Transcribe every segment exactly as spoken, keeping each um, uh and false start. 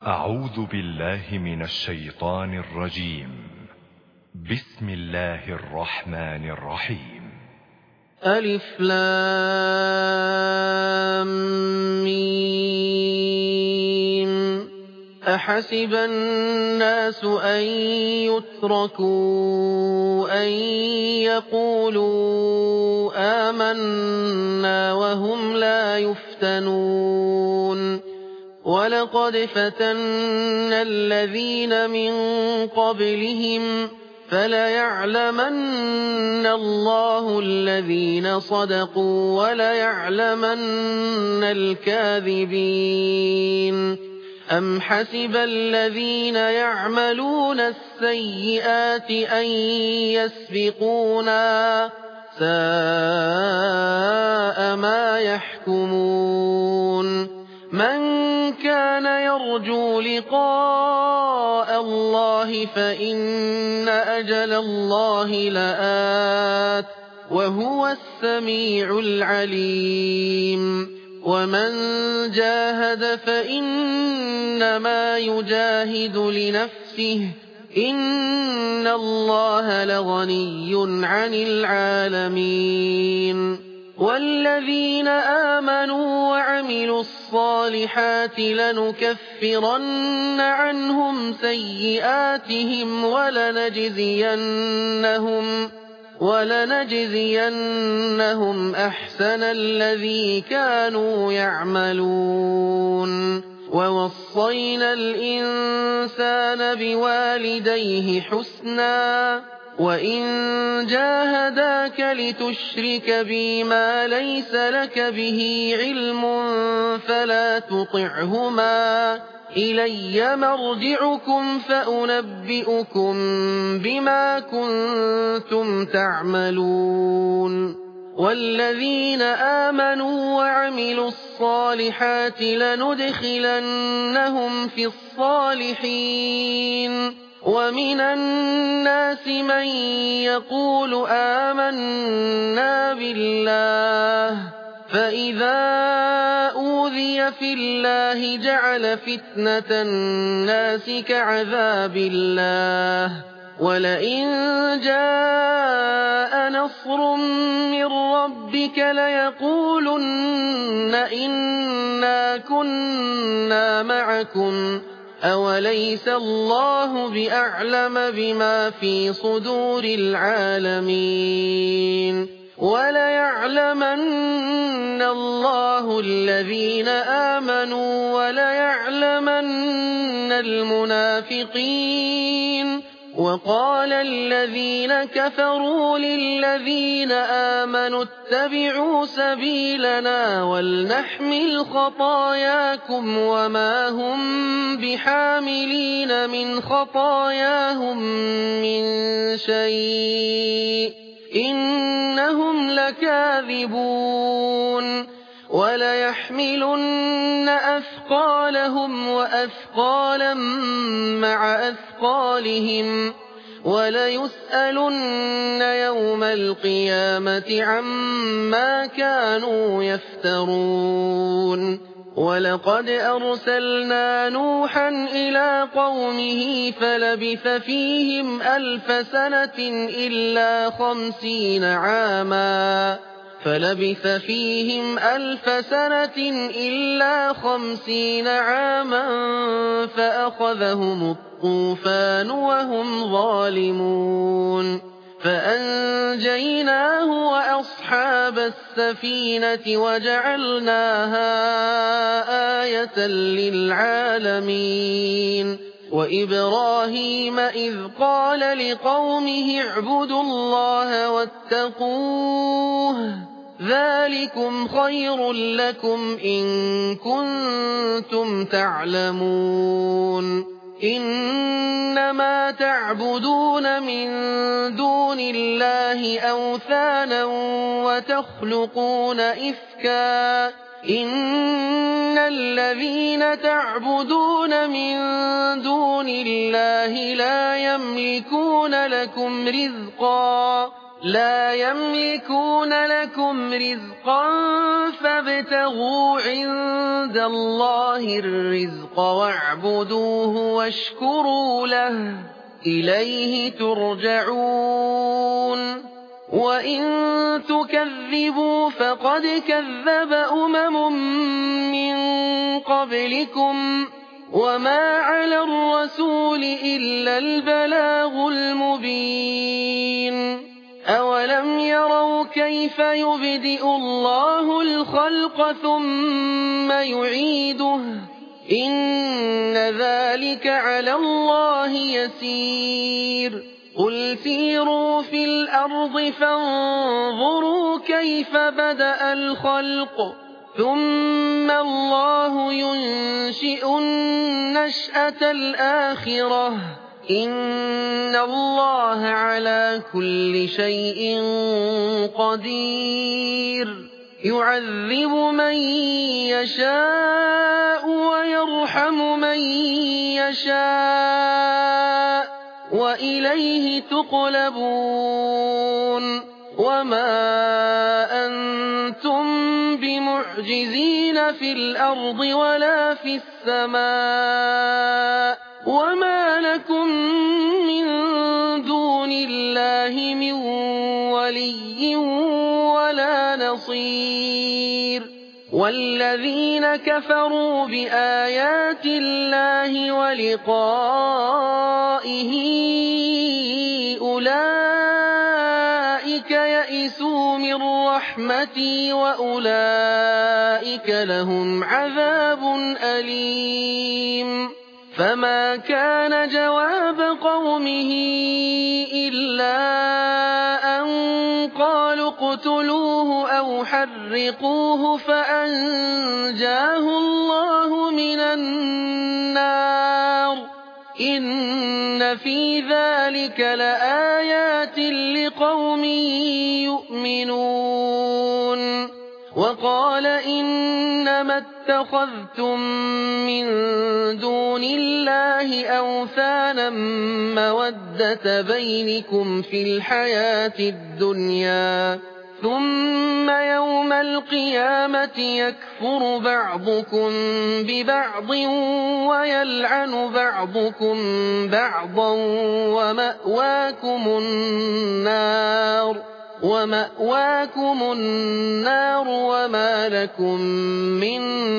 أعوذ بالله من الشيطان الرجيم. بسم الله الرحمن الرحيم. ألف لام ميم. أحسب الناس أن يتركوا أن يقولوا آمنا وهم لا يفتنون. ولقد فتنا الذين من قبلهم فليعلمن الله الذين صدقوا وليعلمن الكاذبين. أم حسب الذين يعملون السيئات أن يسبقونا ساء ما يحكمون. من كان يرجو لقاء الله فإن أجل الله لآت وهو السميع العليم. ومن جاهد فإنما يجاهد لنفسه إن الله لغني عن العالمين. والذين آمنوا وعملوا الصالحات لنكفرن عنهم سيئاتهم ولنجزينهم ولنجزينهم أحسن الذي كانوا يعملون. ووصينا الإنسان بوالديه حسنا وإن جاهداك لتشرك بي ما ليس لك به علم فلا تطعهما إلي مرجعكم فأنبئكم بما كنتم تعملون. والذين آمنوا وعملوا الصالحات لندخلنهم في الصالحين. ومن الناس من يقول آمنا بالله فإذا أوذي في الله جعل فتنة الناس كعذاب الله. ولئن جاء نصر من ربك ليقولن إنا كنا معكم أوليس الله بأعلم بما في صدور العالمين. وليعلمن الله الذين آمنوا وليعلمن المنافقين. وقال الذين كفروا للذين آمنوا اتبعوا سبيلنا ولنحمل خطاياكم وما هم بحاملين من خطاياهم من شيء إنهم لكاذبون. وليحملن أثقالهم وأثقالا مع أثقالهم وليسألن يوم القيامة عما كانوا يفترون. ولقد أرسلنا نوحا إلى قومه فلبث فيهم ألف سنة إلا خمسين عاما فلبث فيهم ألف سنة إلا خمسين عاما فأخذهم الطوفان وهم ظالمون. فأنجيناه وأصحاب السفينة وجعلناها آية للعالمين. وإبراهيم إذ قال لقومه اعبدوا الله واتقوه ذلكم خير لكم إن كنتم تعلمون. إنما تعبدون من دون الله أوثانا وتخلقون إفكا إن الذين تعبدون من دون الله لا يملكون لكم رزقا لا يملكون لكم رزقا فابتغوا عند الله الرزق واعبدوه واشكروا له إليه ترجعون وإن تكذبوا فقد كذب أمم من قبلكم وما على الرسول إلا البلاغ المبين أولم يروا كيف يبدئ الله الخلق ثم يعيده إن ذلك على الله يسير قل سيروا في الأرض فانظروا كيف بدأ الخلق ثم الله ينشئ النشأة الآخرة إن الله على كل شيء قدير يعذب من يشاء ويرحم من يشاء وإليه تقلبون وما أنتم بمعجزين في الأرض ولا في السماء وما لكم من دون الله من ولي ولا نصير والذين كفروا بآيات الله ولقائه أولئك يئسوا من رحمتي وأولئك لهم عذاب أليم فما كان جواب قومه إلا أن قالوا اقتلوه أو حرقوه فأنجاه الله من النار إن في ذلك لآيات لقوم يؤمنون وقال إنما اتخذتم من دون الله أوثانا مودة بينكم في الحياة الدنيا ثم يوم القيامة يكفر بعضكم ببعض ويلعن بعضكم بعضا ومأواكم النار ومأواكم النار وما لكم من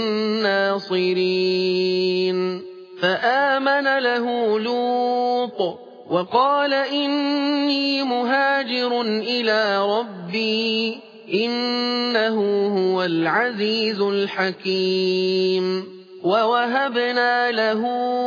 ناصرين فآمن له لوط وقال إني مهاجر إلى ربي إنه هو العزيز الحكيم ووهبنا له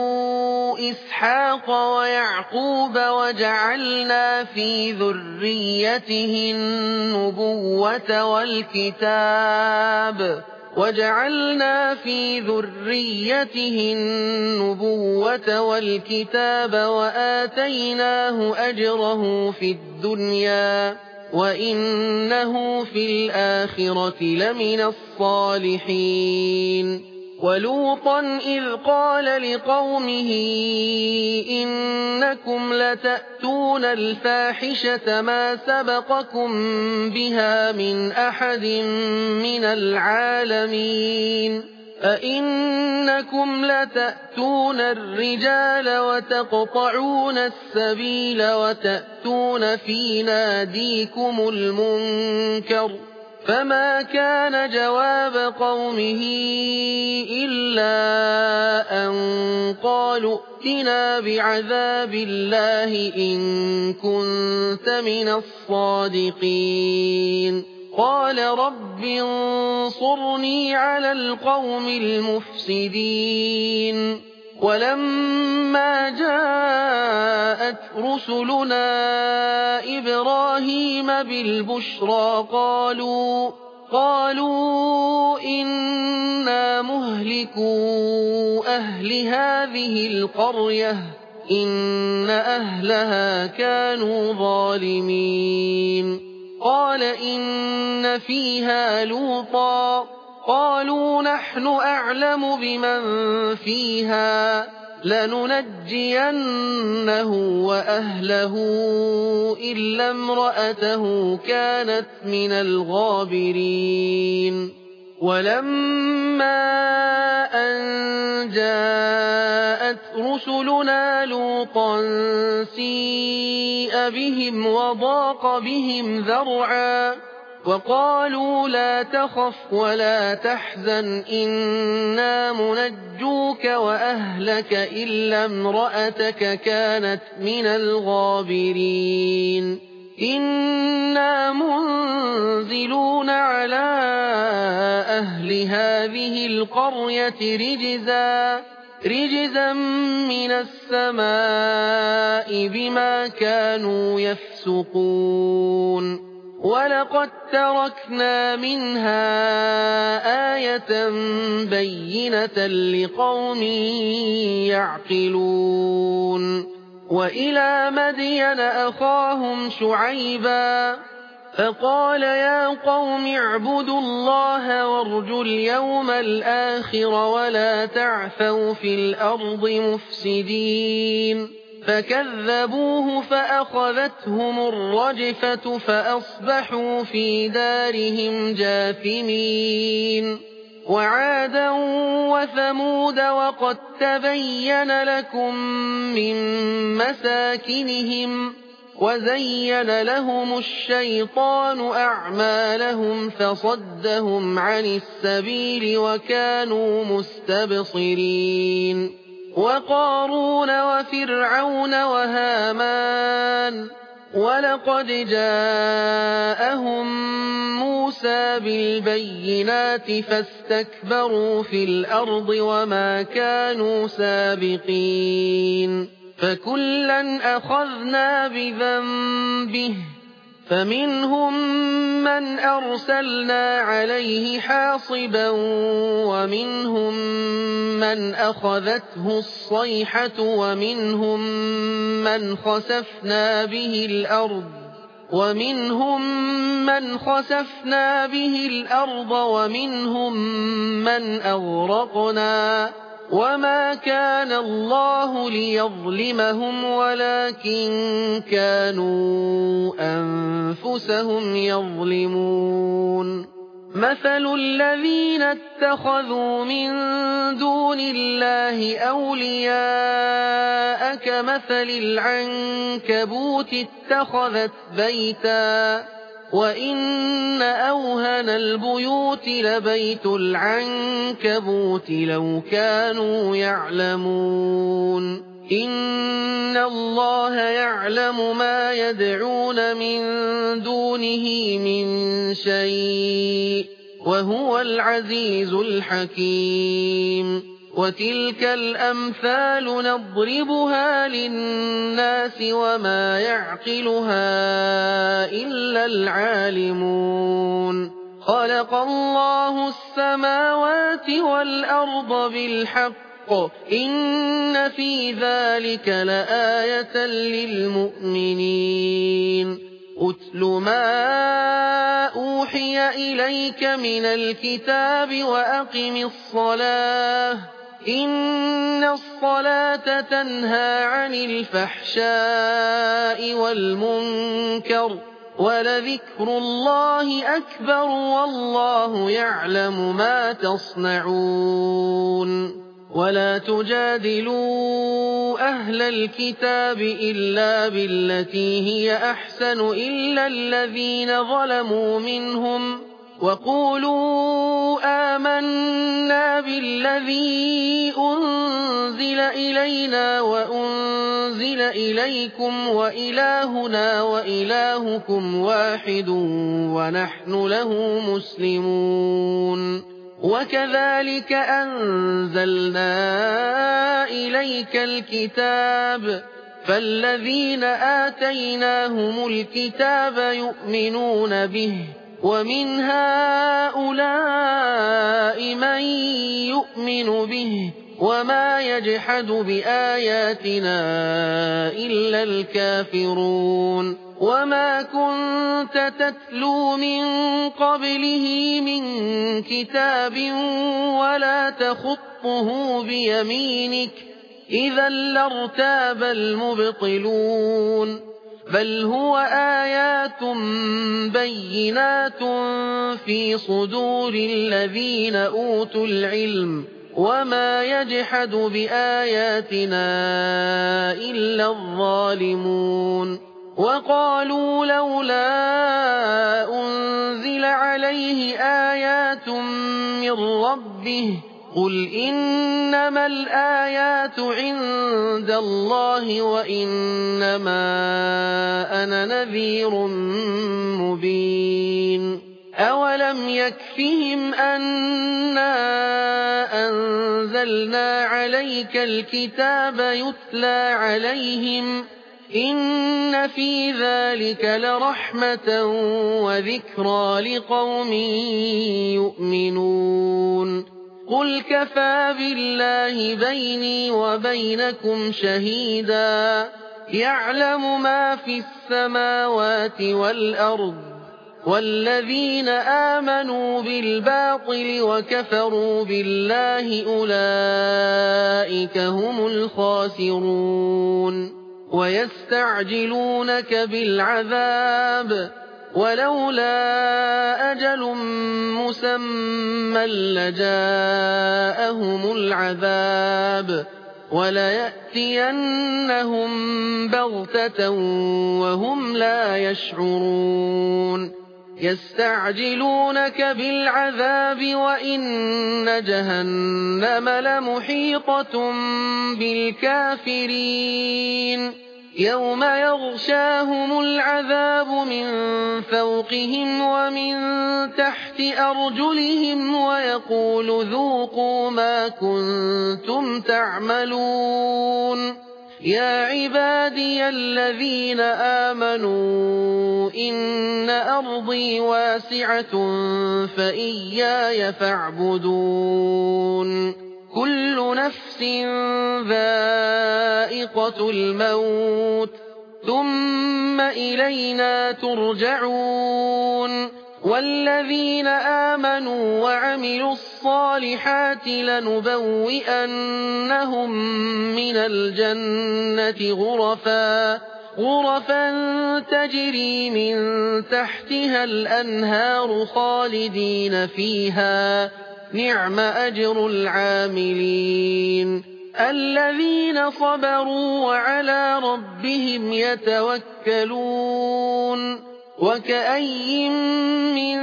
إسحاق ويعقوب وجعلنا في ذريته النبوة والكتاب وجعلنا في ذريته النبوة والكتاب وآتيناه أجره في الدنيا وإنه في الآخرة لمن الصالحين ولوطا إذ قال لقومه إنكم لتأتون الفاحشة ما سبقكم بها من أحد من العالمين أئنكم لتأتون الرجال وتقطعون السبيل وتأتون في ناديكم المنكر فما كان جواب قومه إلا أن قالوا ائتنا بعذاب الله إن كنت من الصادقين قال رب انصرني على القوم المفسدين ولما جاءت رسلنا إبراهيم بالبشرى قالوا قالوا إنا مهلكو أهل هذه القرية إن أهلها كانوا ظالمين قال إن فيها لوطا قالوا نحن أعلم بمن فيها لننجينه وأهله إلا امرأته كانت من الغابرين ولما أن جاءت رسلنا لوطا سيء بهم وضاق بهم ذرعا وقالوا لا تخف ولا تحزن إنا منجوك وأهلك إلا امرأتك كانت من الغابرين إنا منزلون على أهل هذه القرية رجزا رجزا من السماء بما كانوا يفسقون ولقد تركنا منها آية بينة لقوم يعقلون وإلى مدين أخاهم شعيبا فقال يا قوم اعبدوا الله وارجوا اليوم الآخر ولا تعثوا في الأرض مفسدين فكذبوه فأخذتهم الرجفة فأصبحوا في دارهم جاثمين وعادا وثمود وقد تبين لكم من مساكنهم وزين لهم الشيطان أعمالهم فصدهم عن السبيل وكانوا مستبصرين وقارون وفرعون وهامان ولقد جاءهم موسى بالبينات فاستكبروا في الأرض وما كانوا سابقين فكلا أخذنا بذنبه فمنهم من أرسلنا عليه حاصبا ومنهم من أخذته الصيحة ومنهم من خسفنا به الأرض ومنهم من خسفنا به الأرض ومنهم من أغرقنا وما كان الله ليظلمهم ولكن كانوا أنفسهم يظلمون مثل الذين اتخذوا من دون الله أولياء كمثل العنكبوت اتخذت بيتا وإن أوهن البيوت لبيت العنكبوت لو كانوا يعلمون إن الله يعلم ما يدعون من دونه من شيء وهو العزيز الحكيم وتلك الأمثال نضربها للناس وما يعقلها إلا العالمون خلق الله السماوات والأرض بالحق إن في ذلك لآية للمؤمنين أتل ما أوحي إليك من الكتاب وأقم الصلاة إن الصلاة تنهى عن الفحشاء والمنكر ولذكر الله أكبر والله يعلم ما تصنعون ولا تجادلوا أهل الكتاب إلا بالتي هي أحسن إلا الذين ظلموا منهم وقولوا آمنا بالذي أنزل إلينا وأنزل إليكم وإلهنا وإلهكم واحد ونحن له مسلمون وكذلك أنزلنا إليك الكتاب فالذين آتيناهم الكتاب يؤمنون به ومن هؤلاء من يؤمن به وما يجحد بآياتنا إلا الكافرون وما كنت تتلو من قبله من كتاب ولا تخطه بيمينك إذا لارتاب المبطلون بل هو آيات بينات في صدور الذين أوتوا العلم وما يجحد بآياتنا إلا الظالمون وقالوا لولا أنزل عليه آيات من ربه قل إنما الآيات عند الله وإنما أنا نذير مبين أولم يكفهم أنا أنزلنا عليك الكتاب يتلى عليهم إن في ذلك لرحمة وذكرى لقوم يؤمنون قل كفى بالله بيني وبينكم شهيدا يعلم ما في السماوات والأرض والذين آمنوا بالباطل وكفروا بالله أولئك هم الخاسرون ويستعجلونك بالعذاب ولولا أجل مسمى لجاءهم العذاب وليأتينهم بغتة وهم لا يشعرون يستعجلونك بالعذاب وإن جهنم لمحيطة بالكافرين يوم يغشاهم العذاب من فوقهم ومن تحت أرجلهم ويقول ذوقوا ما كنتم تعملون يا عبادي الذين آمنوا إن أرضي واسعة فإياي فاعبدون كل نفس ذائقة الموت ثم إلينا ترجعون والذين آمنوا وعملوا الصالحات لنبوئنهم من الجنة غرفا غرفا تجري من تحتها الأنهار خالدين فيها نعم أجر العاملين الذين صبروا وعلى ربهم يتوكلون وكأي من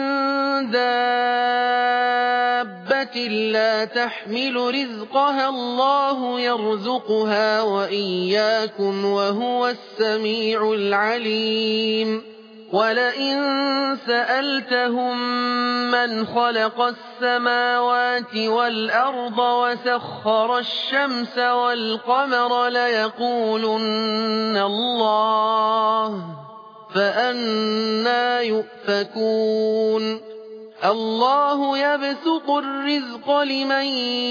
دابة لا تحمل رزقها الله يرزقها وإياكم وهو السميع العليم ولئن سألتهم من خلق السماوات والأرض وسخر الشمس والقمر ليقولن الله فأنى يؤفكون الله يبسط الرزق لمن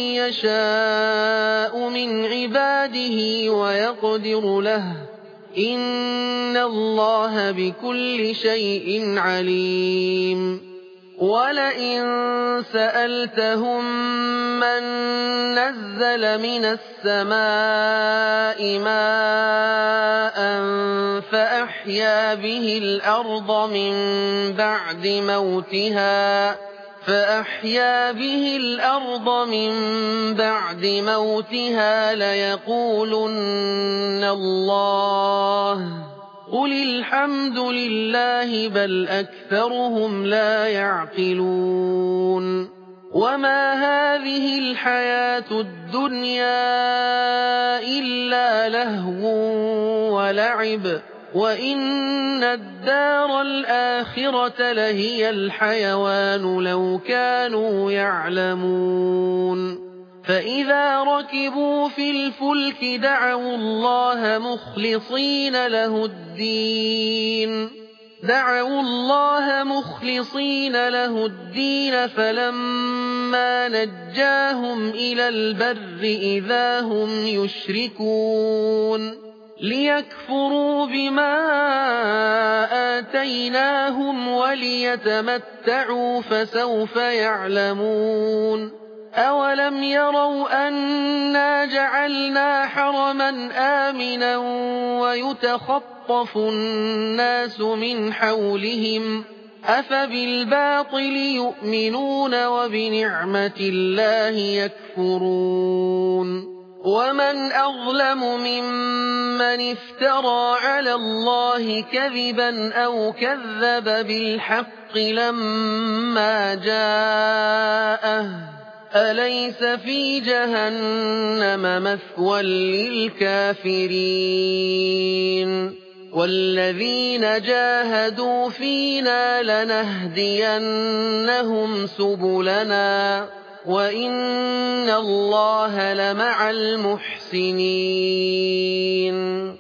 يشاء من عباده ويقدر له إن الله بكل شيء عليم ولئن سألتهم من نزل من السماء ماء فأحيا به الأرض من بعد موتها فأحيا به الأرض من بعد موتها ليقولن الله قل الحمد لله بل أكثرهم لا يعقلون وما هذه الحياة الدنيا إلا لهو ولعب وإن الدار الآخرة لهي الحيوان لو كانوا يعلمون فإذا ركبوا في الفلك دعوا الله مخلصين له الدين دعوا الله مخلصين له الدين فلما نجاهم إلى البر إذا هم يشركون ليكفروا بما آتيناهم وليتمتعوا فسوف يعلمون أَوَلَمْ يَرَوْا أَنَّا جَعَلْنَا حَرَمًا آمِنًا وَيُتَخَطَّفُ النَّاسُ مِنْ حَوْلِهِمْ ۚ أَفَبِالْبَاطِلِ يُؤْمِنُونَ وَبِنِعْمَةِ اللَّهِ يَكْفُرُونَ وَمَنْ أَظْلَمُ مِمَّنِ افْتَرَىٰ عَلَى اللَّهِ كَذِبًا أَوْ كَذَّبَ بِالْحَقِّ لَمَّا جَاءَهُ ۚ أَلَيْسَ فِي جَهَنَّمَ مَثْوًى لِّلْكَافِرِينَ وَالَّذِينَ جَاهَدُوا فِينَا لَنَهْدِيَنَّهُمْ سُبُلَنَا ۚ وَإِنَّ اللَّهَ لَمَعَ الْمُحْسِنِينَ